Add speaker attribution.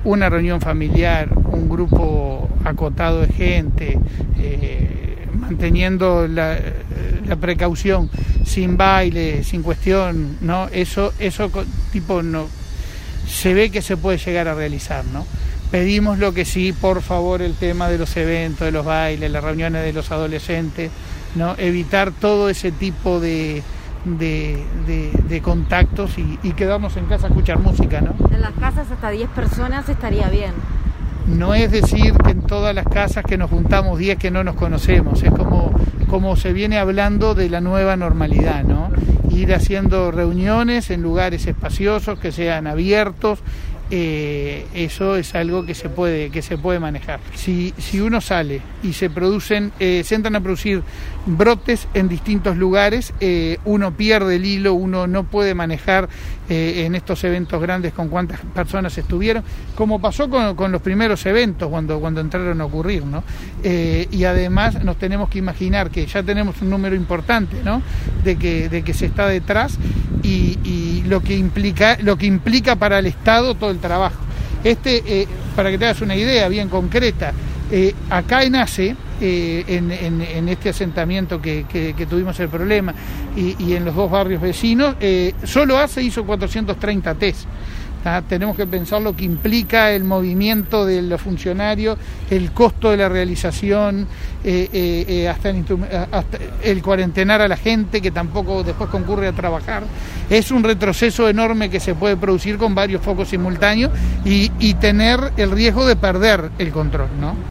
Speaker 1: una reunión familiar, un grupo acotado de gente, manteniendo la precaución, sin baile, sin cuestión, ¿no? Eso tipo no se ve que se puede llegar a realizar, ¿no? Pedimos lo que sí, por favor, el tema de los eventos, de los bailes, las reuniones de los adolescentes, ¿no? Evitar todo ese tipo de contactos y quedarnos en casa a escuchar música, ¿no?
Speaker 2: En las casas hasta 10 personas estaría bien.
Speaker 1: No es decir que en todas las casas que nos juntamos 10 que no nos conocemos, es como se viene hablando de la nueva normalidad, ¿no? Ir haciendo reuniones en lugares espaciosos, que sean abiertos, eso es algo que se puede manejar. Si uno sale y se entran a producir brotes en distintos lugares, uno pierde el hilo, uno no puede manejar en estos eventos grandes con cuántas personas estuvieron, como pasó con los primeros eventos cuando entraron a ocurrir, ¿no? Y además nos tenemos que imaginar que ya tenemos un número importante, ¿no? de que se está detrás y lo que implica para el Estado todo el trabajo. Para que te hagas una idea bien concreta, acá en ACE, en este asentamiento que tuvimos el problema y en los dos barrios vecinos, solo ACE hizo 430 test. Tenemos que pensar lo que implica el movimiento de los funcionarios, el costo de la realización, hasta el cuarentenar a la gente que tampoco después concurre a trabajar. Es un retroceso enorme que se puede producir con varios focos simultáneos y tener el riesgo de perder el control, ¿no?